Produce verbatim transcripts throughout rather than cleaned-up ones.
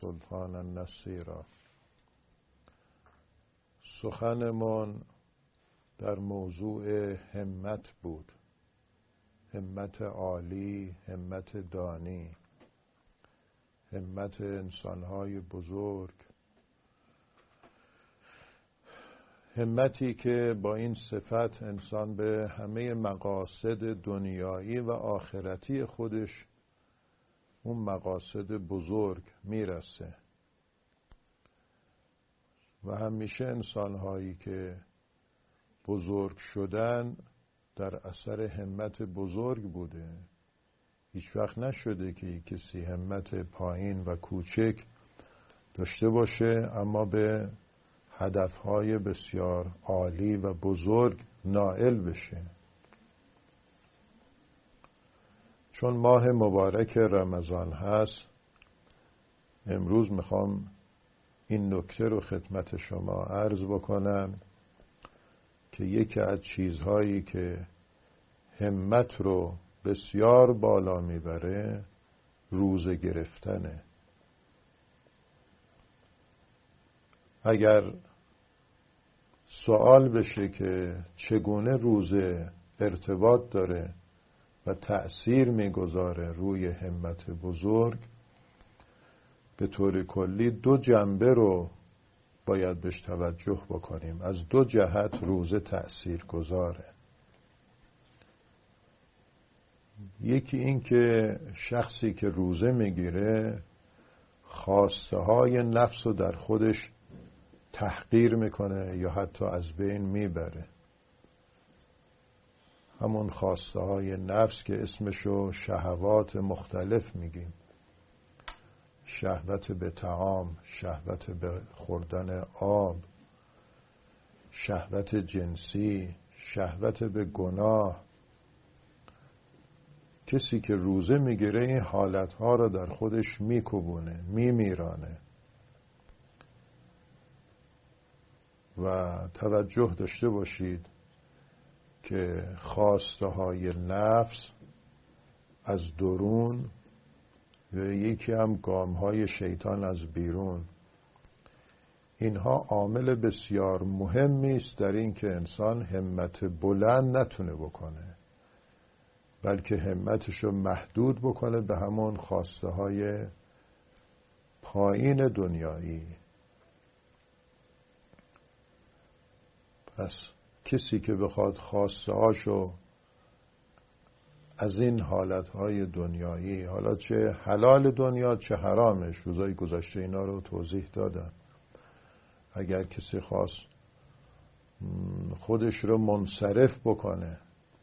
سلطانا نصیرا. سخنمان در موضوع همت بود، همت عالی، همت دانی، همت انسانهای بزرگ، همتی که با این صفت انسان به همه مقاصد دنیایی و آخرتی خودش، اون مقاصد بزرگ میرسه. و همیشه انسانهایی که بزرگ شدن در اثر همت بزرگ بوده. هیچ وقت نشده که کسی همت پایین و کوچک داشته باشه اما به هدفهای بسیار عالی و بزرگ نائل بشه. چون ماه مبارک رمضان هست، امروز میخوام این نکته رو خدمت شما عرض بکنم که یکی از چیزهایی که همت رو بسیار بالا میبره روزه گرفتنه. اگر سوال بشه که چگونه روزه ارتباط داره و تأثیر میگذاره روی همت بزرگ، به طور کلی دو جنبه رو باید بهش توجه بکنیم. از دو جهت روزه تأثیر گذاره. یکی این که شخصی که روزه میگیره خواسته های نفس رو در خودش تحقیر میکنه یا حتی از بین میبره. همون خواسته های نفس که اسمشو شهوات مختلف میگیم، شهوت به طعام، شهوت به خوردن آب، شهوت جنسی، شهوت به گناه. کسی که روزه میگیره این حالتها رو در خودش میکوبونه، میمیرانه. و توجه داشته باشید که خواسته های نفس از درون و یکی هم گام های شیطان از بیرون، اینها عامل بسیار مهمی است در این که انسان همت بلند نتونه بکنه، بلکه همتش رو محدود بکنه به همون خواسته های پایین دنیایی. پس کسی که بخواد خواسته هاشو از این حالتهای دنیایی، حالا چه حلال دنیا چه حرامش، روزای گذشته اینا رو توضیح دادم، اگر کسی خواست خودش رو منصرف بکنه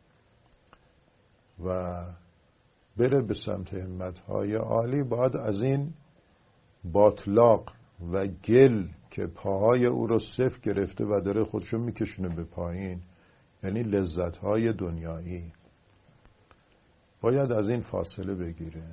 و بره به سمت همتهای عالی، باید از این باطلاق و گل که پاهای او رو صفر گرفته و داره خودشو میکشونه به پایین، یعنی لذتهای دنیایی، باید از این فاصله بگیره.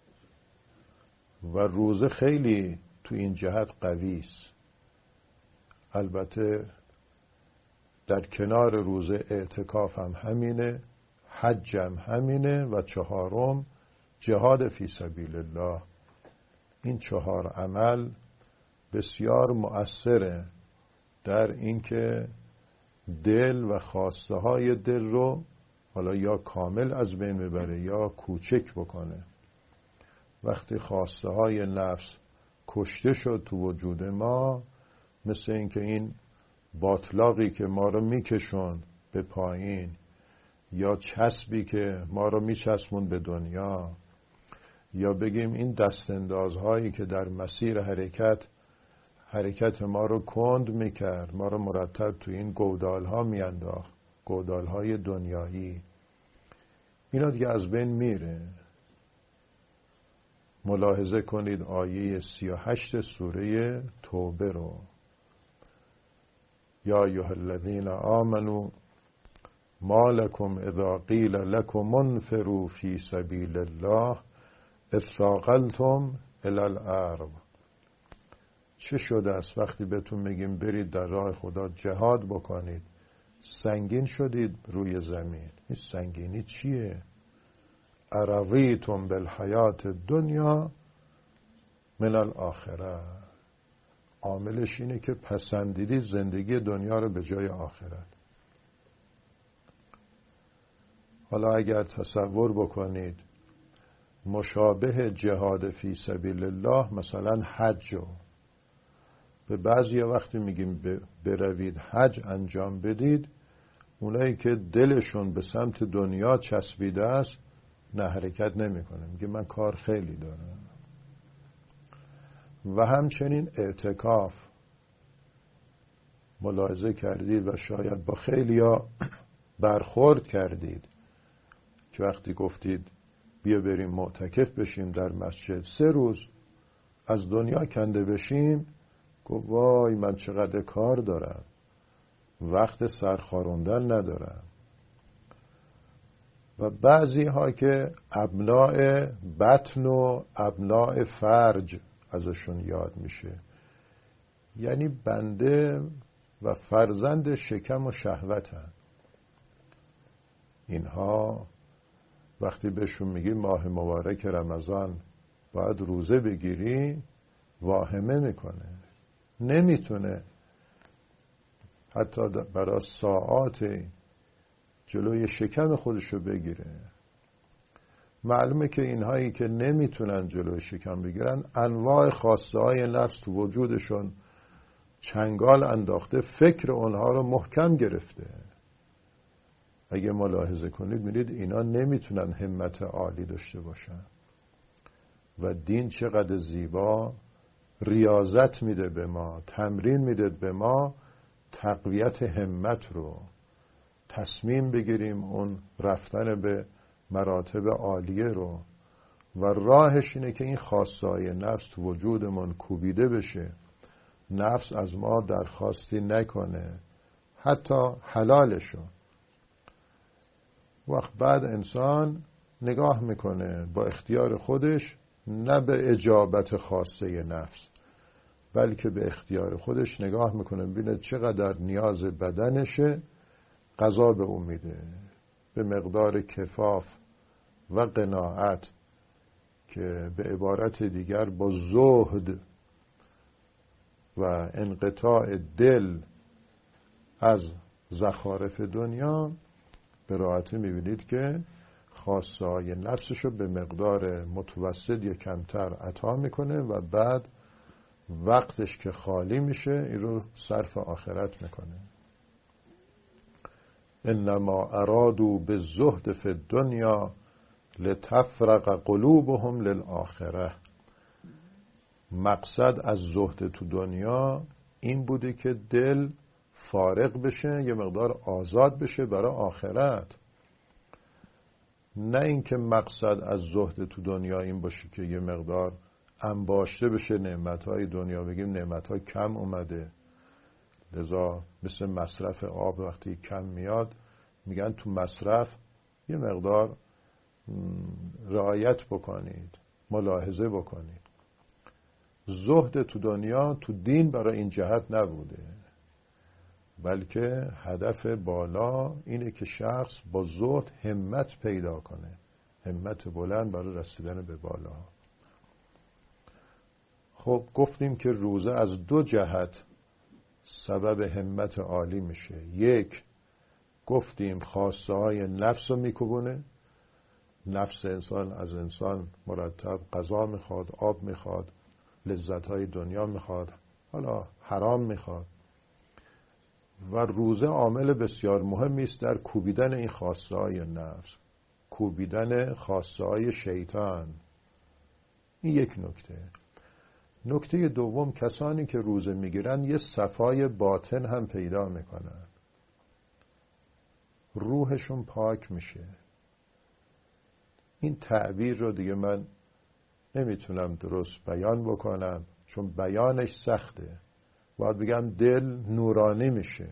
و روزه خیلی تو این جهت قوی است. البته در کنار روزه اعتکاف هم همینه، حج هم همینه، و چهارم جهاد فی سبیل الله. این چهار عمل بسیار مؤثره در اینکه دل و خواسته های دل رو حالا یا کامل از بین ببره یا کوچک بکنه. وقتی خواسته های نفس کشته شد تو وجود ما، مثل اینکه این باطلاقی که ما رو میکشون به پایین یا چسبی که ما رو میچسبون به دنیا، یا بگیم این دستاندازهایی که در مسیر حرکت حرکت ما رو کند میکرد، ما رو مرتب تو این گودال ها میانداخت، گودال های دنیایی، اینا دیگه از بین میره. ملاحظه کنید آیه سی و هشت سوره توبه رو: یا ایها الذین آمنوا ما لکم اذا قیل لکم انفروا فی سبیل الله اثاقلتم الی الارض. چه شده است وقتی بهتون میگیم برید در راه خدا جهاد بکنید، سنگین شدید روی زمین؟ این سنگینی چیه؟ ارویتم بالحیات دنیا من الاخره. عاملش اینه که پسندیدید زندگی دنیا رو به جای آخرت. حالا اگر تصور بکنید مشابه جهاد فی سبیل الله مثلا حج رو به بعضی وقتی میگیم بروید حج انجام بدید، اونایی که دلشون به سمت دنیا چسبیده است نه حرکت نمیکنه، میگه من کار خیلی دارم. و همچنین اعتکاف ملاحظه کردید و شاید با خیلیا برخورد کردید که وقتی گفتید بیا بریم معتکف بشیم در مسجد سه روز از دنیا کنده بشیم، گفت وای من چقدر کار دارم، وقت سرخاروندن ندارم. و بعضی ها که ابناء بطن و ابناء فرج ازشون یاد میشه، یعنی بنده و فرزند شکم و شهوت هم. اینها وقتی بهشون میگی ماه مبارک رمضان باید روزه بگیری، واهمه میکنه، نمیتونه حتی برای ساعات جلوی شکم خودشو بگیره. معلومه که اینهایی که نمیتونن جلوی شکم بگیرن انواع خواسته های نفس تو وجودشون چنگال انداخته، فکر اونها رو محکم گرفته. اگه ملاحظه کنید می‌بینید اینا نمیتونن همت عالی داشته باشن. و دین چقدر زیبا ریاضت میده به ما، تمرین میده به ما تقویت همت رو، تصمیم بگیریم اون رفتن به مراتب عالیه رو. و راهش اینه که این خواستهای نفس تو وجودمون کوبیده بشه، نفس از ما درخواستی نکنه حتی حلالشو. وقت بعد انسان نگاه میکنه با اختیار خودش، نه به اجابت خواسته نفس بلکه به اختیار خودش نگاه میکنه ببینه چقدر نیاز بدنشه، غذا به اون میده به مقدار کفاف و قناعت، که به عبارت دیگر با زهد و انقطاع دل از زخارف دنیا به راحتی میبینید که خواسته های نفسشو به مقدار متوسط یا کمتر عطا میکنه و بعد وقتش که خالی میشه این رو صرف آخرت میکنه. انما ارادوا بالزهد فی الدنیا لتفرق قلوبهم للآخره. مقصد از زهد تو دنیا این بوده که دل فارغ بشه، یه مقدار آزاد بشه برای آخرت. نه اینکه مقصد از زهد تو دنیا این باشه که یه مقدار انباشته بشه نعمتهای دنیا، بگیم نعمتها کم اومده لذا مثل مصرف آب وقتی کم میاد میگن تو مصرف یه مقدار رعایت بکنید، ملاحظه بکنید. زهد تو دنیا تو دین برای این جهت نبوده، بلکه هدف بالا اینه که شخص با زهد همت پیدا کنه، همت بلند برای رسیدن به بالا. خب گفتیم که روزه از دو جهت سبب همت عالی میشه. یک، گفتیم خواسته های نفس رو میکوبونه. نفس انسان از انسان مرتب غذا میخواد، آب میخواد، لذت های دنیا میخواد، حالا حرام میخواد. و روزه عامل بسیار مهمی است در کوبیدن این خواسته های نفس، کوبیدن خواسته های شیطان. این یک نکته. نکته دوم، کسانی که روزه میگیرن یه صفای باطن هم پیدا میکنن، روحشون پاک میشه. این تعبیر رو دیگه من نمیتونم درست بیان بکنم چون بیانش سخته. باید بگم دل نورانی میشه.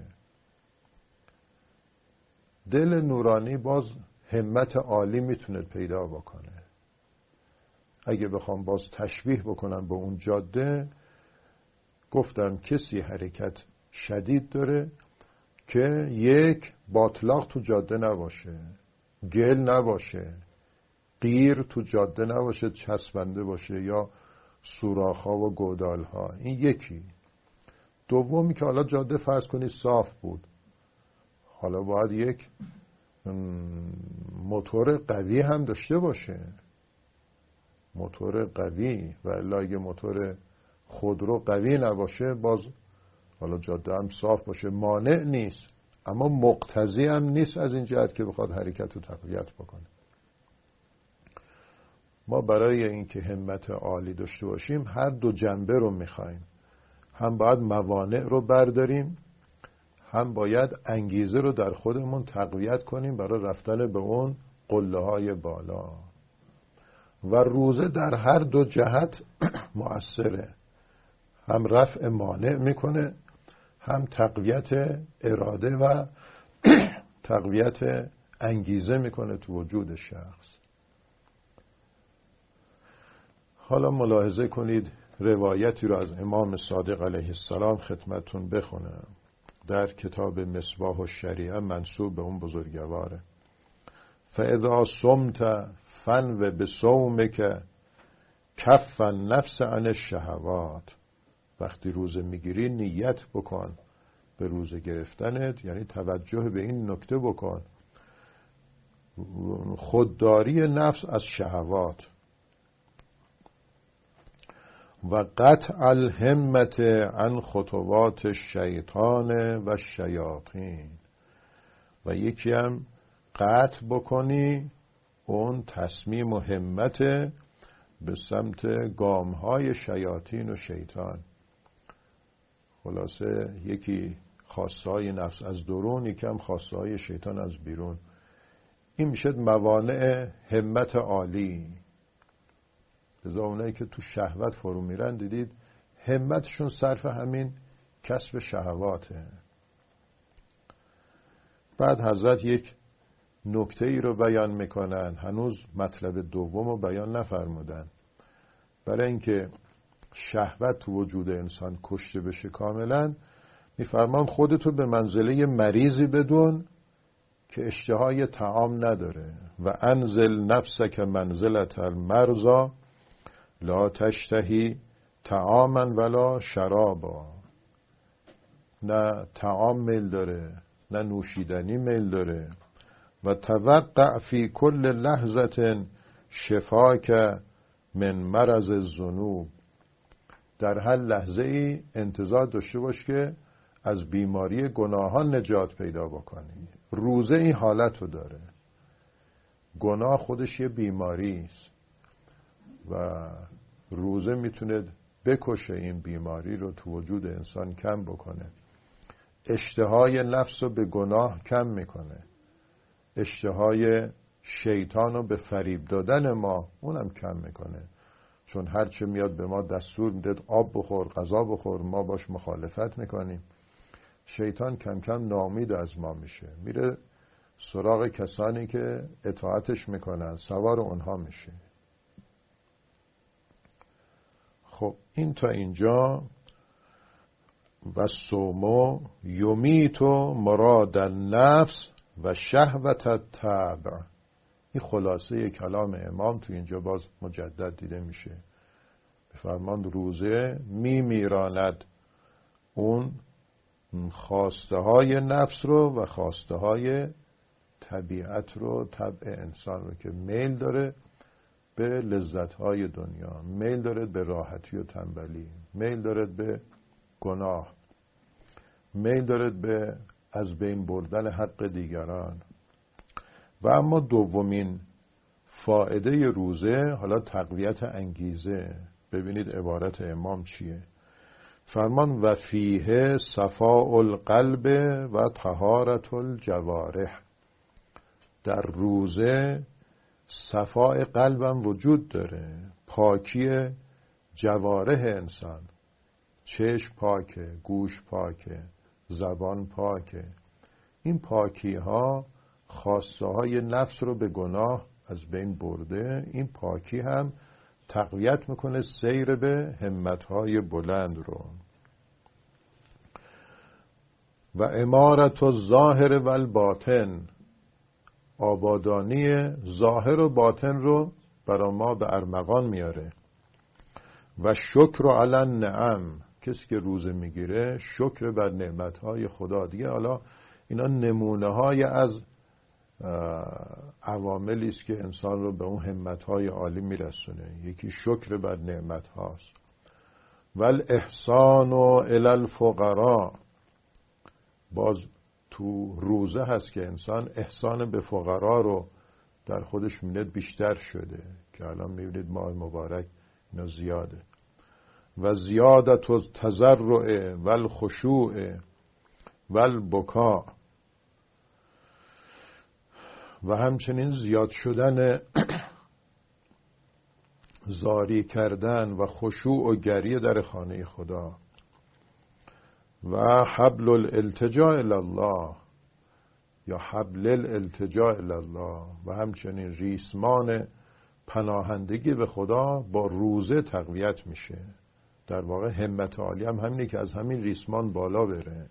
دل نورانی باز همت عالی میتونه پیدا بکنه. اگه بخوام باز تشبیه بکنم با اون جاده، گفتم کسی حرکت شدید داره که یک باطلاق تو جاده نباشه، گل نباشه، قیر تو جاده نباشه چسبنده باشه، یا سوراخ‌ها و گودال‌ها. این یکی. دومی که حالا جاده فرض کنید صاف بود، حالا باید یک موتور قوی هم داشته باشه، موتور قوی، و الا اگه موتور خودرو قوی نباشه باز حالا جاده هم صاف باشه مانع نیست، اما مقتضی هم نیست از این جهت که بخواد حرکت رو تقویت بکنه. ما برای اینکه همت عالی داشته باشیم هر دو جنبه رو میخوایم، هم باید موانع رو برداریم، هم باید انگیزه رو در خودمون تقویت کنیم برای رفتن به اون قله های بالا. و روزه در هر دو جهت مؤثره، هم رفع مانع میکنه، هم تقویت اراده و تقویت انگیزه میکنه تو وجود شخص. حالا ملاحظه کنید روایتی رو از امام صادق علیه السلام خدمتتون بخونم، در کتاب مصباح الشریعه منسوب به اون بزرگواره. فاذا صمت فنو بصومک کف النفس عن الشهوات. وقتی روزه میگیری نیت بکن به روزه گرفتنت، یعنی توجه به این نکته بکن، خودداری نفس از شهوات. و قطع الهمت عن خطوات الشیطان و الشیاطین. و یکی هم قطع بکنی اون تصمیم و همت به سمت گامهای شیاطین و شیطان. خلاصه یکی خواستهای نفس از درون، یکی هم خواستهای شیطان از بیرون. این میشه موانع همت عالی. لذا اونایی که تو شهوت فرو میرن دیدید همتشون صرف همین کسب شهواته. بعد حضرت یک نکته ای رو بیان میکنن، هنوز مطلب دوم رو بیان نفرمودن. برای اینکه شهوت تو وجود انسان کشته بشه کاملا، میفرمان خودتو به منزله مریضی بدون که اشتهای طعام نداره. و انزل نفسک منزلت المرضى لا تشتهی طعاما ولا شرابا. نه طعام میل داره نه نوشیدنی میل داره. و توقع فی کل لحظه شفاک من مرض الذنوب. در هر لحظه ای انتظار داشته باش که از بیماری گناهان نجات پیدا بکنی. روزه این حالت رو داره. گناه خودش یه بیماری است و روزه میتونه بکشه این بیماری رو تو وجود انسان کم بکنه. اشتهای نفس رو به گناه کم میکنه، اشتهای شیطان رو به فریب دادن ما اونم کم میکنه. چون هرچه میاد به ما دستور میده آب بخور، غذا بخور، ما باش مخالفت میکنیم. شیطان کم کم ناامید از ما میشه، میره سراغ کسانی که اطاعتش میکنن، سوار اونها میشه. خب این تا اینجا. و صومو یمیتو مراد النفس و شهوت الطبع. این خلاصه کلام امام تو اینجا باز مجدد دیده میشه. بفرمان روزه میمیراند اون خواسته های نفس رو و خواسته های طبیعت رو، طبع انسان رو که میل داره به لذت های دنیا، میل داره به راحتی و تنبلی، میل داره به گناه، میل داره به از بین بردن حق دیگران. و اما دومین فائده روزه حالا تقویت انگیزه. ببینید عبارت امام چیه. فرمان و فیه صفاء القلب و طهارت الجوارح. در روزه صفاء قلبم وجود داره، پاکی جوارح انسان، چشم پاکه، گوش پاکه، زبان پاکه. این پاکی ها خواسته های نفس رو به گناه از بین برده. این پاکی هم تقویت میکنه سیر به همت های بلند رو. و امارت الظاهر و الباطن. آبادانی ظاهر و باطن رو برای ما به ارمغان میاره. و شکر علی النعم، کسی که روزه میگیره شکر بر نعمتهای خدا. دیگه حالا اینا نمونه های از عواملی است که انسان رو به اون همتهای عالی میرسونه. یکی شکر بر نعمت هاست. والاحسان الی الفقراء، باز تو روزه هست که انسان احسان به فقرا رو در خودش می‌بینه بیشتر شده، که الان می‌بینید ماه مبارک اینا زیاده. و زیادت التضرع والخشوع والبکاء، و همچنین زیاد شدن زاری کردن و خشوع و گریه در خانه خدا. و حبل الالتجاء الی الله یا حبل الالتجاء الی الله، و همچنین ریسمان پناهندگی به خدا با روزه تقویت میشه. در واقع همت عالی هم همینه که از همین ریسمان بالا بره.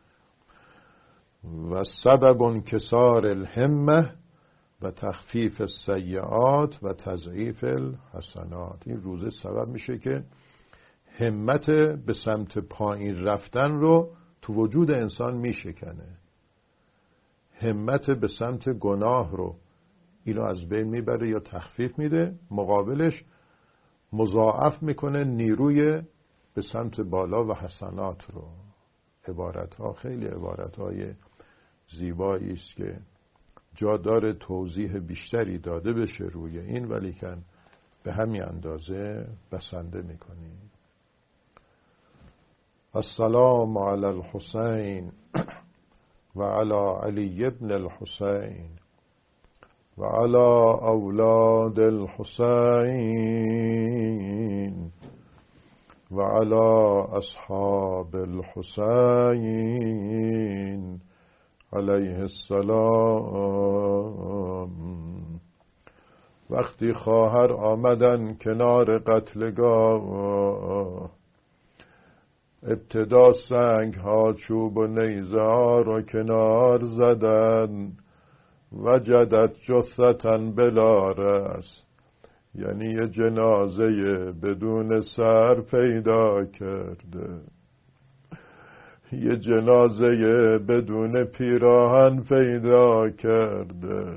و سبب انکسار الهمه و تخفیف السیئات و تضعیف الحسنات، این روزه سبب میشه که همت به سمت پایین رفتن رو تو وجود انسان میشکنه، همت به سمت گناه رو اینو از بین میبره یا تخفیف میده، مقابلش مضاعف میکنه نیروی به سمت بالا و حسنات رو. عبارت ها خیلی عبارت های زیبایی است که جا داره توضیح بیشتری داده بشه روی این، ولیکن به همین اندازه بسنده میکنیم. السلام علی الحسین و علی علی ابن الحسین و علی اولاد الحسین و علی اصحاب الحسین علیه السلام. وقتی خواهر آمدن کنار قتلگاه، ابتدا سنگ ها چوب و نیزه ها را کنار زدن. وجدت جثتن بلا رأس، یعنی یه جنازه بدون سر پیدا کرده، یه جنازه بدون پیراهن پیدا کرده.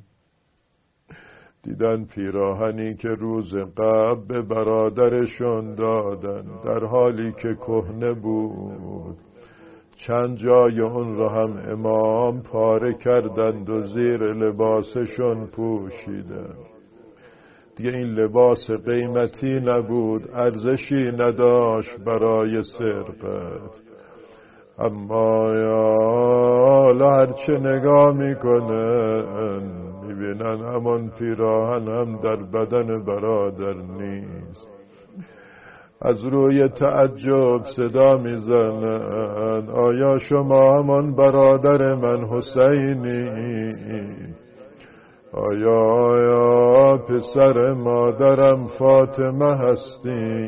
دیدن پیراهنی که روز قبل به برادرشون دادن در حالی که کهنه بود، چند جای اون رو هم امام پاره کردند و زیر لباسشون پوشیدن. دیگه این لباس قیمتی نبود، ارزشی نداشت برای سرقت. اما یا هرچه نگاه میکنن میبینن همون پیراهن هم در بدن برادر نیست. از روی تعجب صدا میزنن آیا شما همون برادر من حسینی؟ آیا آیا پسر مادرم فاطمه هستی؟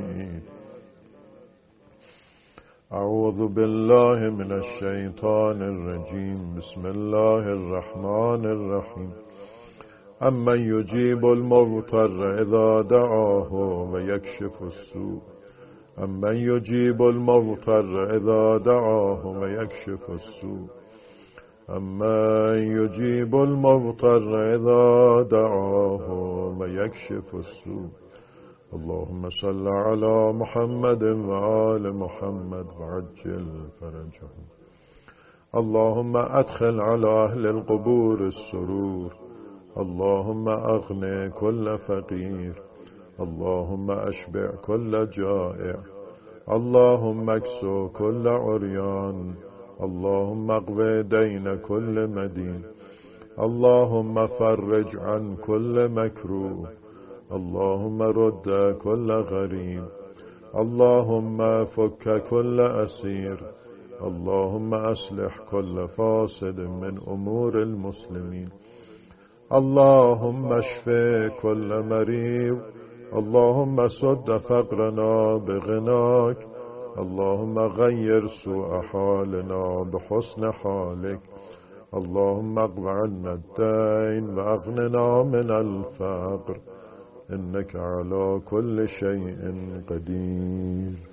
اعوذ بالله من الشیطان الرجیم. بسم الله الرحمن الرحیم. امن یجیب المضطر اذا دعاه و یکشف السوء. امن یجیب المضطر اذا دعاه و یکشف السوء. امن یجیب المضطر اذا دعاه و یکشف السوء. اللهم صل على محمد و آل محمد وعجل فرجهم. اللهم ادخل على اهل القبور السرور. اللهم اغن كل فقير. اللهم اشبع كل جائع. اللهم اكسو كل عريان. اللهم اقض دين كل مدين. اللهم فرج عن كل مكروه. اللهم رد كل غريب. اللهم فك كل أسير. اللهم أصلح كل فاسد من أمور المسلمين. اللهم اشف كل مريض. اللهم سد فقرنا بغناك. اللهم غير سوء حالنا بحسن حالك. اللهم اقض عنا الدين وأغننا من الفقر. إنك على كل شيء قدير.